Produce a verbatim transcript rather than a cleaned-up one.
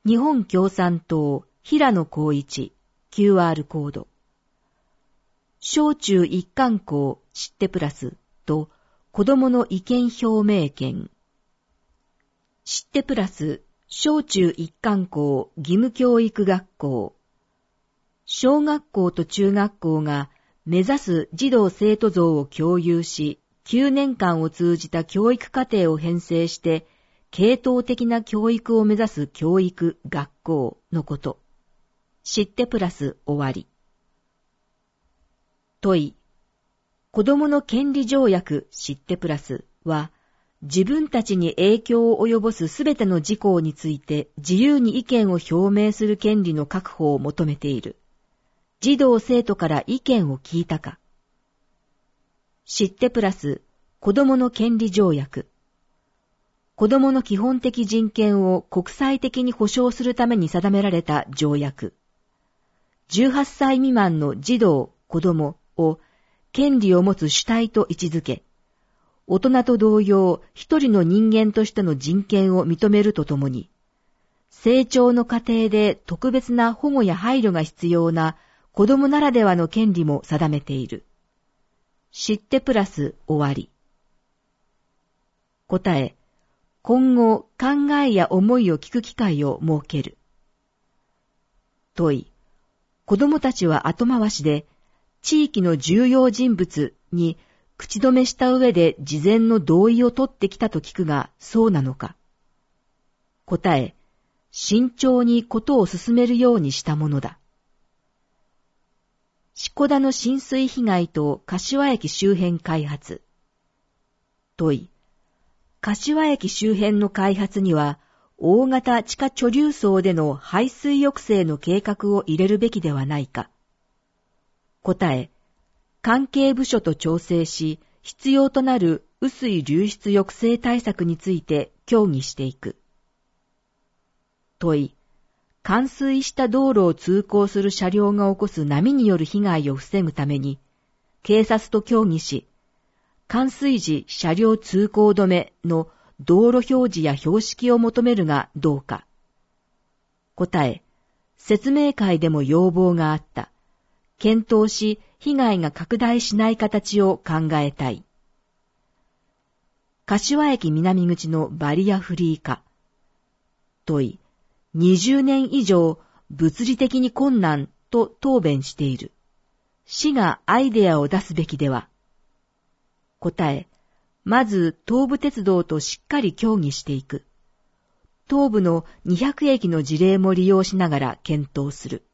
日本共産党平野光一 キューアール コード。小中一貫校知ってプラスと子供の意見表明権。知ってプラス小中一貫校義務教育学校。小学校と中学校が目指す児童生徒像を共有し、きゅうねんかんを通じた教育課程を編成して、系統的な教育を目指す教育学校のこと。知ってプラス終わり。問い。子供の権利条約知ってプラスは、自分たちに影響を及ぼすすべての事項について自由に意見を表明する権利の確保を求めている。児童生徒から意見を聞いたか。知ってプラス子供の権利条約。子供の基本的人権を国際的に保障するために定められた条約。じゅうはっさい未満の児童、子供を権利を持つ主体と位置づけ、大人と同様一人の人間としての人権を認めるとともに、成長の過程で特別な保護や配慮が必要な子供ならではの権利も定めている。知ってプラス終わり。答え、今後考えや思いを聞く機会を設ける。問い、子供たちは後回しで地域の重要人物に口止めした上で事前の同意を取ってきたと聞くがそうなのか。答え、慎重にことを進めるようにしたものだ。志田の浸水被害と柏駅周辺開発。問い、柏駅周辺の開発には大型地下貯留層での排水抑制の計画を入れるべきではないか。答え、関係部署と調整し必要となる雨水流出抑制対策について協議していく。問い、冠水した道路を通行する車両が起こす波による被害を防ぐために、警察と協議し、冠水時車両通行止めの道路表示や標識を求めるがどうか。答え、説明会でも要望があった。検討し、被害が拡大しない形を考えたい。柏駅南口のバリアフリー化。問い、にじゅうねん以上物理的に困難と答弁している。市がアイデアを出すべきでは。答え、まず東武鉄道としっかり協議していく。東武のにひゃくえきの事例も利用しながら検討する。